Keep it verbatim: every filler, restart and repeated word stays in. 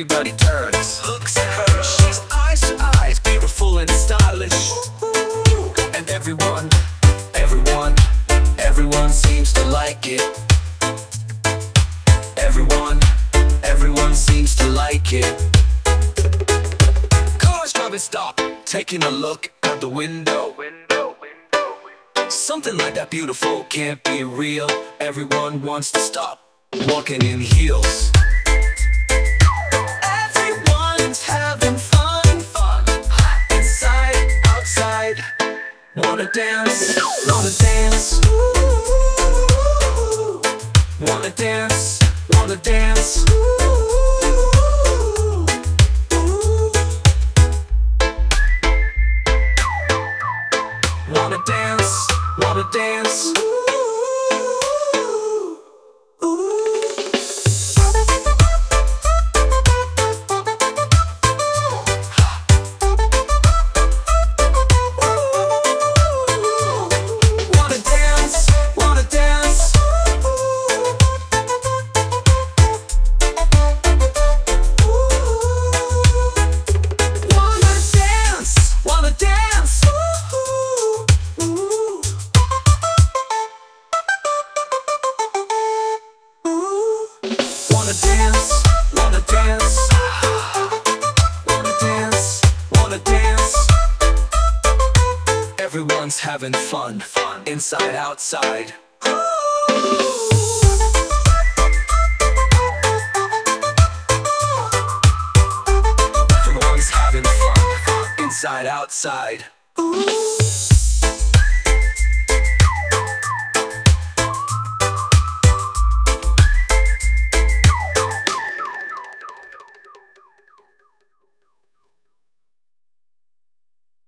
everybody turns, looks at her. She's eyes to eyes, beautiful and stylish. And everyone, everyone, everyone seems to like it. Everyone, everyone seems to like it. Cars driving stop, taking a look out the window. Something like that beautiful can't be real. Everyone wants to stop, walking in heels. Everyone's having fun, fun. Inside, outside. Wanna dance, wanna dance. Wanna dance, wanna dance. Wanna dance, wanna dance. Wanna dance, wanna dance. Wanna dance, wanna dance. Wanna dance, wanna dance. Wanna dance, wanna dance. Everyone's having fun, fun. Inside, outside. Everyone's having fun, fun. Inside, outside.